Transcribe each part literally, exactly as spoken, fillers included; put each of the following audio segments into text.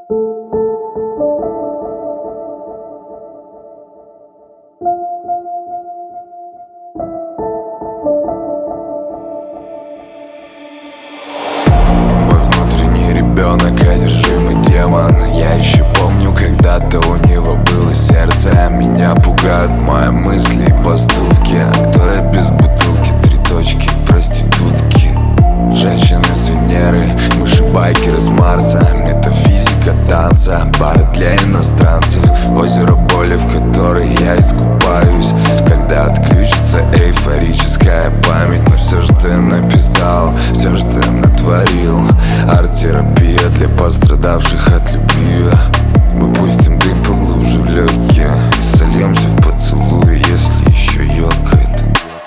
Ребенок, одержимый демон. Я еще помню, когда-то у него было сердце. Меня пугают мои мысли и поступки. Кто я без бутылки, три точки, проститутки. Женщины с Венеры, мыши-байкеры с Марса. Метафизика танца, бары для иностранцев. Озеро боли, в которой я искупаюсь. Когда отключится эйфорическая память. Но все, что я написал, все, что я натворил, арт-терапия для пострадавших от любви. Мы пустим дым поглубже в легкие и сольемся в поцелуи, если еще ёкает.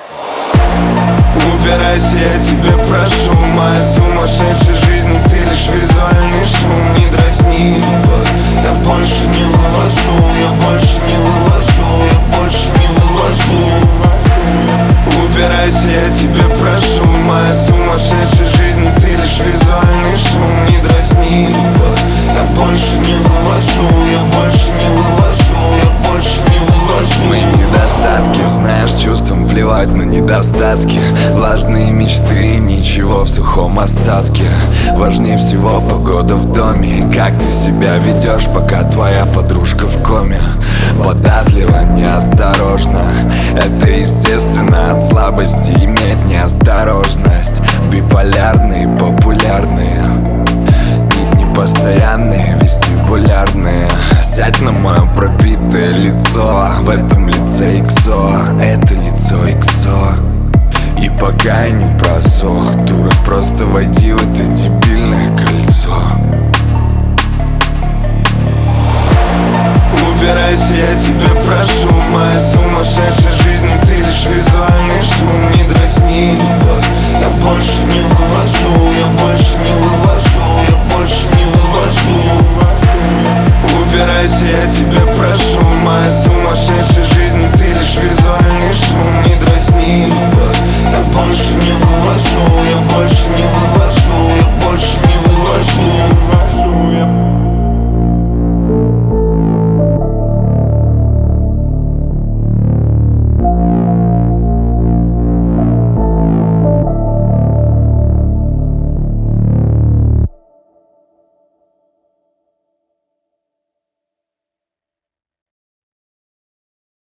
Убирайся, я тебя прошу, моя сумасшедшая жизнь, но ты лишь визуальный шум. Не дразни, любовь, я больше не вывожу, я больше не вывожу, я больше не вывожу. Убирайся, я тебя прошу, моя сумасшедшая жизнь, но ты лишь визуальный шум. Не дразни, любовь, я больше не вывожу, я больше не вывожу, я больше не вывожу. Мои недостатки, знаешь, чувством плевать на недостатки. Влажные мечты, ничего в сухом остатке. Важнее всего погода в доме. Как ты себя ведешь, пока твоя подружка в коме. Податливо, неосторожно. Это естественно от слабости иметь неосторожность. Биполярные, популярные, не, не постоянные, вестибулярные. Сядь на мое пропитое лицо. В этом лице иксо, это лицо иксо. И пока я не просох, дура, просто войди в это дебильное кольцо.